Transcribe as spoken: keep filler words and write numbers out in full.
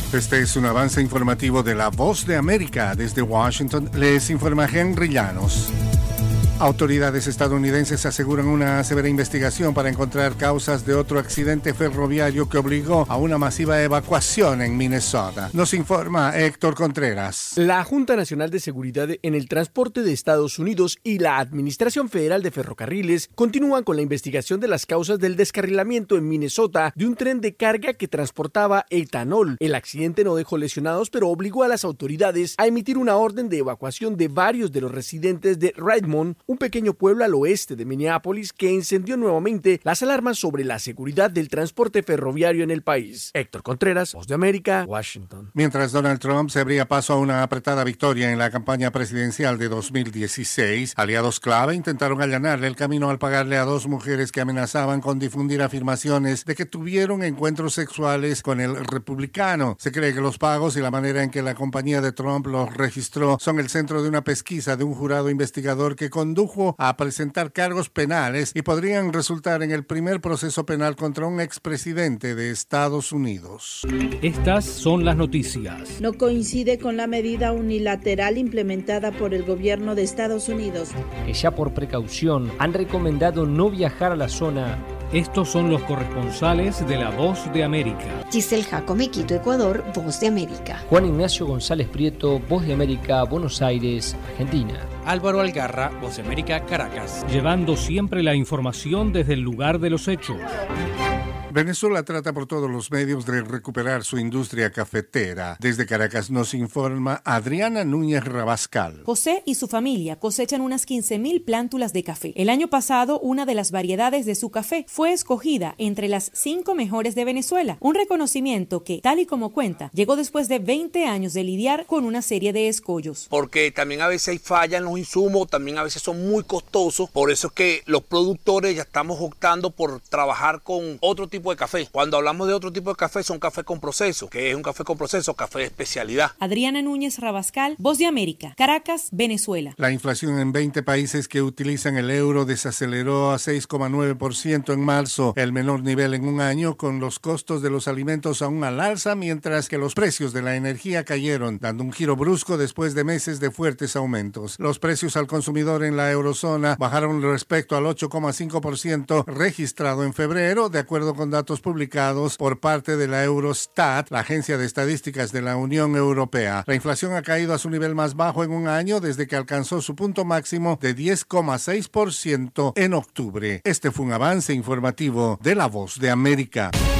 Este es un avance informativo de La Voz de América. Desde Washington les informa Henry Llanos. Autoridades estadounidenses aseguran una severa investigación para encontrar causas de otro accidente ferroviario que obligó a una masiva evacuación en Minnesota. Nos informa Héctor Contreras. La Junta Nacional de Seguridad en el Transporte de Estados Unidos y la Administración Federal de Ferrocarriles continúan con la investigación de las causas del descarrilamiento en Minnesota de un tren de carga que transportaba etanol. El accidente no dejó lesionados, pero obligó a las autoridades a emitir una orden de evacuación de varios de los residentes de Redmond, un pequeño pueblo al oeste de Minneapolis que encendió nuevamente las alarmas sobre la seguridad del transporte ferroviario en el país. Héctor Contreras, Voz de América, Washington. Mientras Donald Trump se abría paso a una apretada victoria en la campaña presidencial de dos mil dieciséis, aliados clave intentaron allanarle el camino al pagarle a dos mujeres que amenazaban con difundir afirmaciones de que tuvieron encuentros sexuales con el republicano. Se cree que los pagos y la manera en que la compañía de Trump los registró son el centro de una pesquisa de un jurado investigador que condujo a presentar cargos penales y podrían resultar en el primer proceso penal contra un expresidente de Estados Unidos. Estas son las noticias. No coincide con la medida unilateral implementada por el gobierno de Estados Unidos, que ya por precaución han recomendado no viajar a la zona. Estos son los corresponsales de La Voz de América. Giselle Jacome, Quito, Ecuador, Voz de América. Juan Ignacio González Prieto, Voz de América, Buenos Aires, Argentina. Álvaro Algarra, Voz de América, Caracas. Llevando siempre la información desde el lugar de los hechos. Venezuela trata por todos los medios de recuperar su industria cafetera. Desde Caracas nos informa Adriana Núñez Rabascal. José y su familia cosechan unas quince mil plántulas de café. El año pasado, una de las variedades de su café fue escogida entre las cinco mejores de Venezuela. Un reconocimiento que, tal y como cuenta, llegó después de veinte años de lidiar con una serie de escollos. Porque también a veces hay fallas en los insumos, también a veces son muy costosos. Por eso es que los productores ya estamos optando por trabajar con otro tipo de café. Cuando hablamos de otro tipo de café, son café con proceso, que es un café con proceso, café de especialidad. Adriana Núñez Rabascal, Voz de América, Caracas, Venezuela. La inflación en veinte países que utilizan el euro desaceleró a seis coma nueve por ciento en marzo, el menor nivel en un año, con los costos de los alimentos aún al alza, mientras que los precios de la energía cayeron, dando un giro brusco después de meses de fuertes aumentos. Los precios al consumidor en la eurozona bajaron respecto al ocho coma cinco por ciento registrado en febrero, de acuerdo con datos publicados por parte de la Eurostat, la agencia de estadísticas de la Unión Europea. La inflación ha caído a su nivel más bajo en un año desde que alcanzó su punto máximo de diez coma seis por ciento en octubre. Este fue un avance informativo de La Voz de América.